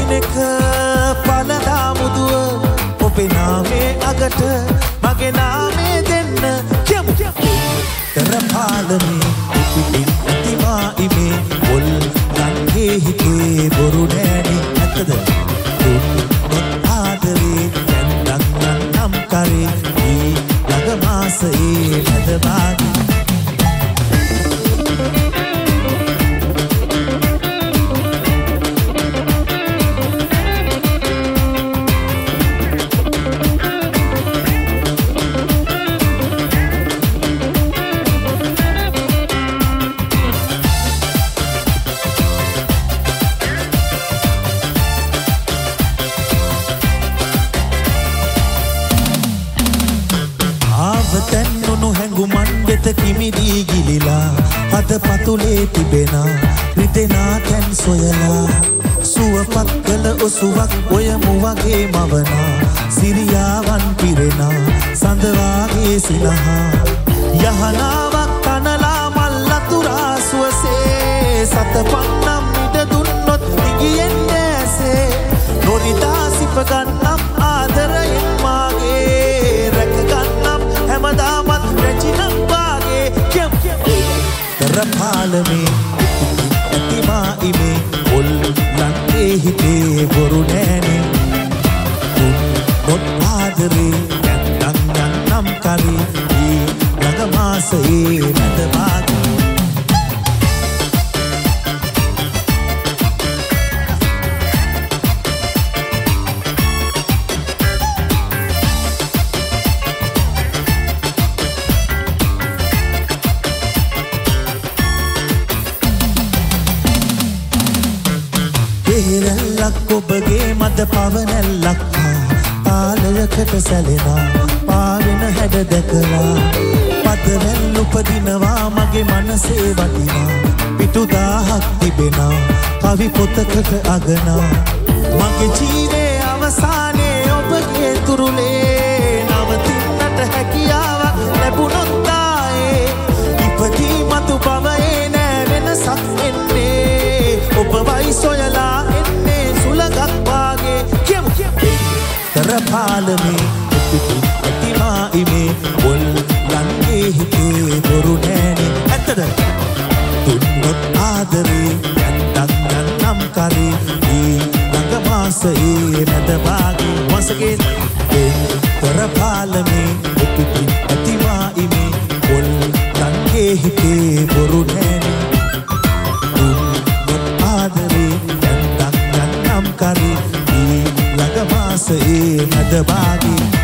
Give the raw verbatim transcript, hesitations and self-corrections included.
දිනක පළදා මුදුව ඔබේ නාමේ අගට මගේ නාමේ දෙන්න කියමු තරපාලමේ පිටින් අතිමා ඉමේ පොල් ගන්ගේ හිතේ බොරු නෑනේ ඇත්තද දුන්නොත් ආදරේ දැන් නම් කරේ ඊ ළඟ මාසයේ මැද භාගී කිමිදී ගිලිලා අද පතුලේ තිබෙනා රිදෙනා තැන් සොයලා සුවපත් කළ ඔසුවක් ඔයමු වගේ මවනා සිරියාවන් පිරෙනා සඳවාගේ සිනහා යහනාවක් තනලා මල්ලතුරා සුවසේ සතපන්නම් ඉඩ දුන්නොත් නිගියෙන් ඇසේ නොරිතා සිපගන්නම් ආදරයෙන් මාගේ රැකගන්නම් හැමදාමත් රැචිනම් තරපාලමේ අතිමා ඉමේ පොල් ලන්ගේ හිතේ බොරු නෑනේ දුන්නොත් ආදරේ දැන් නම් කරේ ඊ ළඟ මාසයේ මැද භාගී පෙරල්ලක් ඔබගේ මද පවනැල්ලක් පාලයකට සැලෙනා පාවෙන හැඩ දැකලා පදවැල් උපදිනවා මගේ මනසේ වටිනා පිටු දාහක් තිබෙනා කවි පොතකට අගනා මගේ ජීවේ අවසානයේ ඔබගේ තුරුලේ නවතින්නට හැකියාවක් ලැබුණොත් ආයේ ඉපදී මතු බවයේ නෑ වෙනසක් එන්නේ ඔබවයි සොයලා එන්නේ සුළඟක් වාගේ කියමු තරපාලමේ පිටින් අතිමා ඉමේ පොල් ලන්ගේ හිතේ බොරු නෑනේ ඇත්තද දුන්නොත් ආදරේ දැන් නම් කරේ ඊ ළඟ මාසයේ මැද භාගී once again තරපාලමේ පිටින් අතිමා ඉමේ පොල් ලන්ගේ හිතේ බොරු නෑනේ karee ii laga maasa ee mada baagi